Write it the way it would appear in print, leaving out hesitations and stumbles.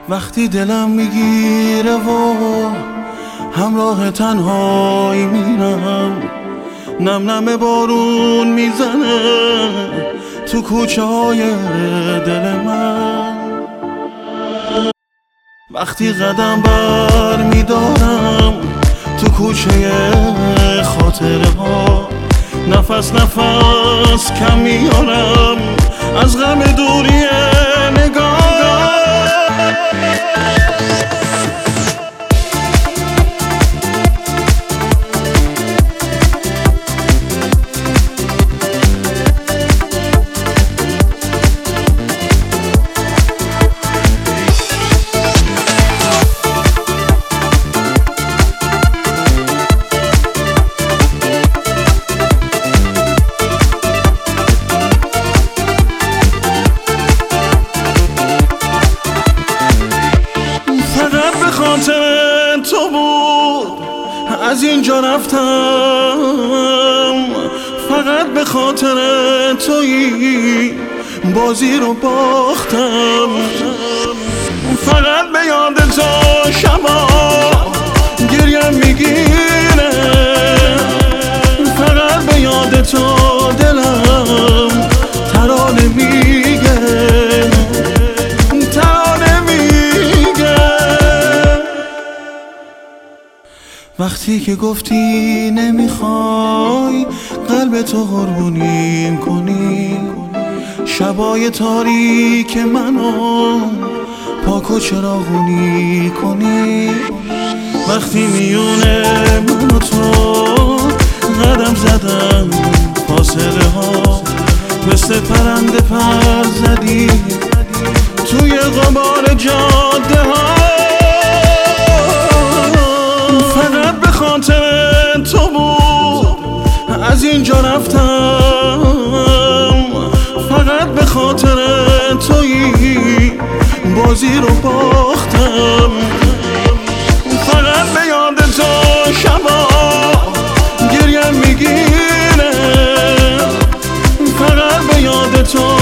وقتی دلم میگیره و همراه تنهایی میرم، نم نم بارون میزنه تو کوچه های دل من. وقتی قدم بر میدارم تو کوچه خاطره ها، نفس نفس کم میارم از غم دوری نگاه. تو بود از اینجا رفتم، فقط به خاطر تویی بازی رو باختم. فقط به یاد تو شبا گریم میگیره، فقط به یاد تو دلم ترانه میگه. وقتی که گفتی نمیخوای قلب تو قربونیم کنی، شبای تاریک منو پاک و چراغونی کنی. وقتی میونه من و تو قدم زدم فاصله ها، مثل پرنده پر زدی توی غبار جاده ها. تو بود از اینجا رفتم، فقط به خاطر تویی بازی رو باختم. فقط به یاد تو شبا گریم میگیره، فقط به یاد تو